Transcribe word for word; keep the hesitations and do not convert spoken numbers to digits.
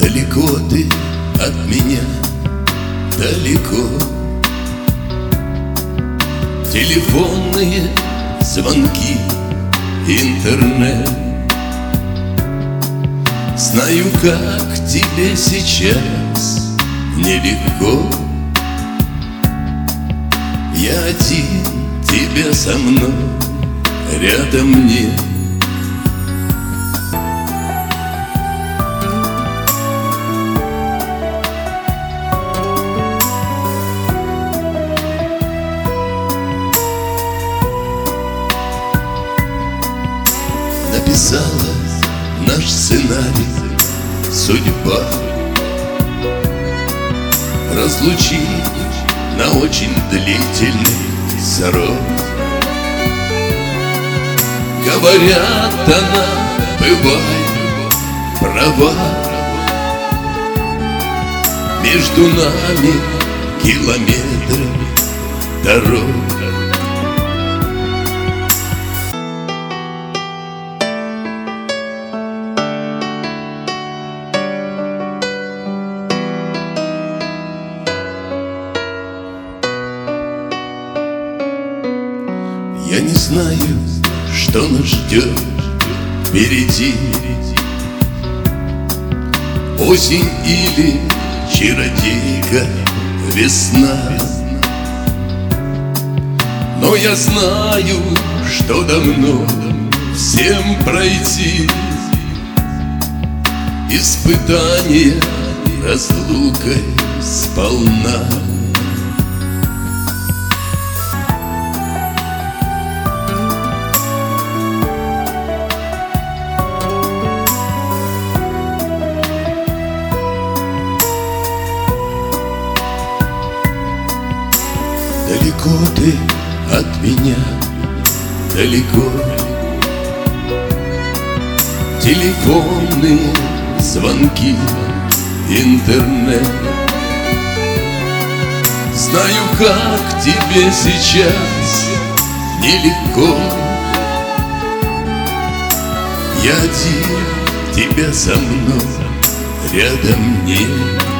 Далеко ты от меня, далеко. Телефонные звонки, интернет. Знаю, как тебе сейчас нелегко. Я один, тебя со мной рядом нет. Написала наш сценарий судьба. Разлучить на очень длительный срок. Говорят, она бывает права. Между нами километры дорог. Я не знаю, что нас ждет впереди. Осень или чародейка весна. Но я знаю, что давно всем пройти испытания разлукой сполна. Далеко ты от меня, далеко. Телефонные звонки, интернет. Знаю, как тебе сейчас нелегко. Я один, тебя со мной рядом нет.